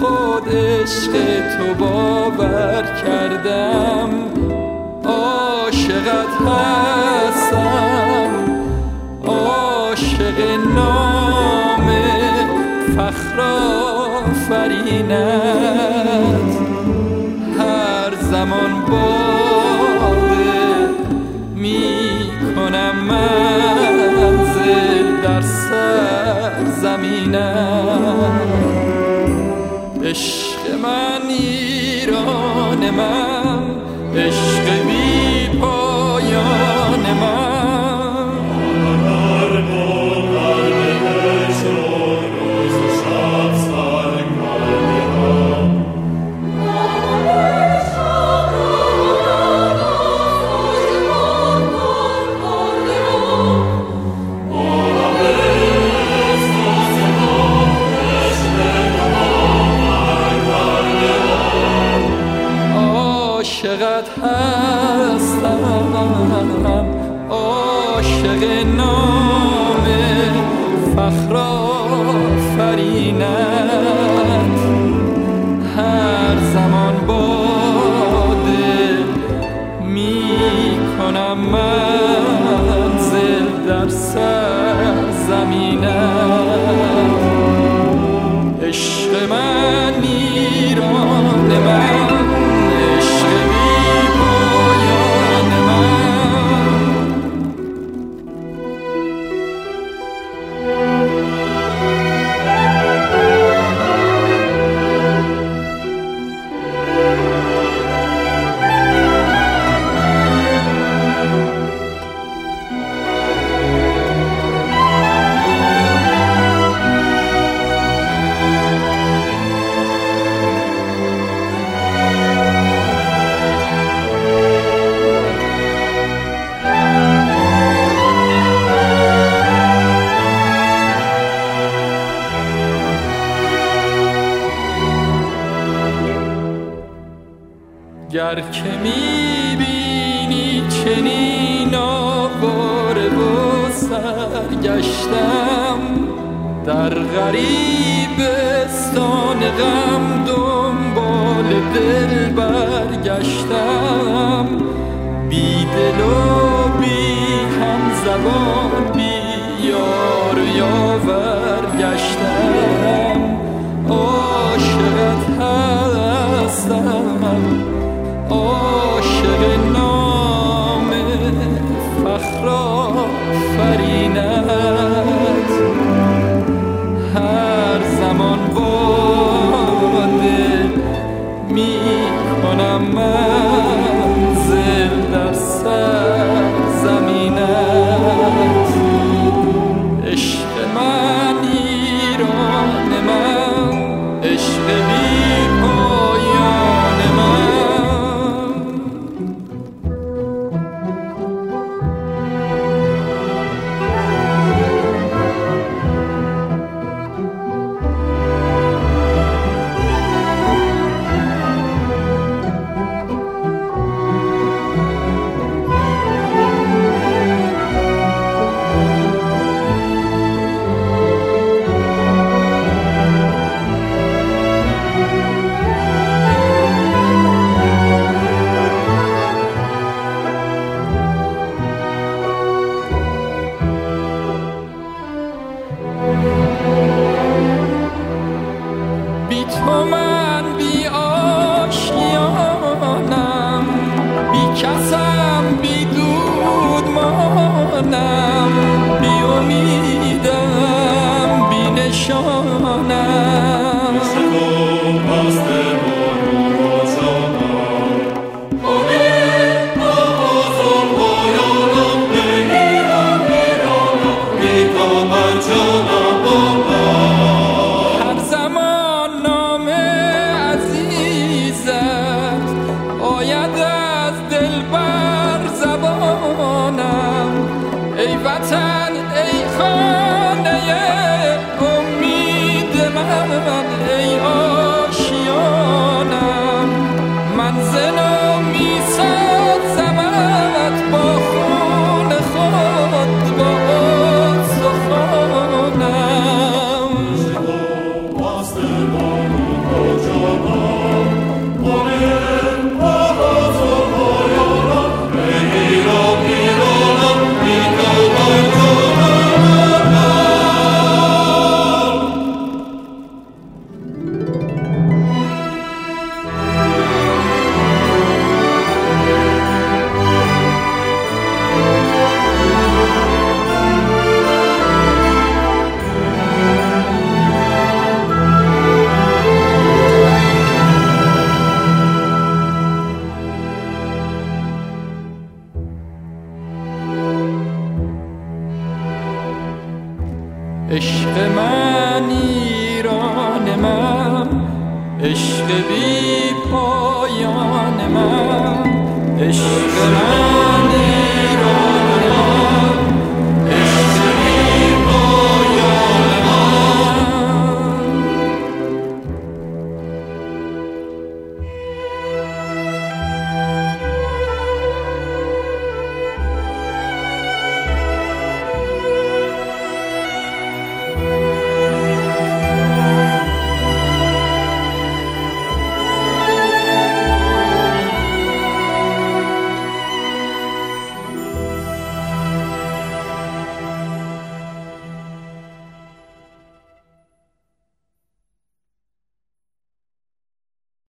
خود عشق تو باور کردم، عاشقت هستم، عاشق نام فخر آفرینت. هر زمان باده می کنم منزل در سرزمینت. عشق من ایران من، عشق بی پایان من. عاشقت هستم، عاشق نام فخر آفرینت. هر زمان باده می کنم منزل در سرزمینت. عشق من ایران من، گر که میبینی چنین آواره و سرگشتم، در غریبستان غم دنبال دل برگشتم. بی دل و بی همزبان، بی یار و یاور گشتم. عاشقت هستم، عاشق نام فخر آفرینت. هر زمان باده می کنم منزل در سرزمینت. عشق من ایران من، عشق بی پایان من. عشق بی پایان من، عشق من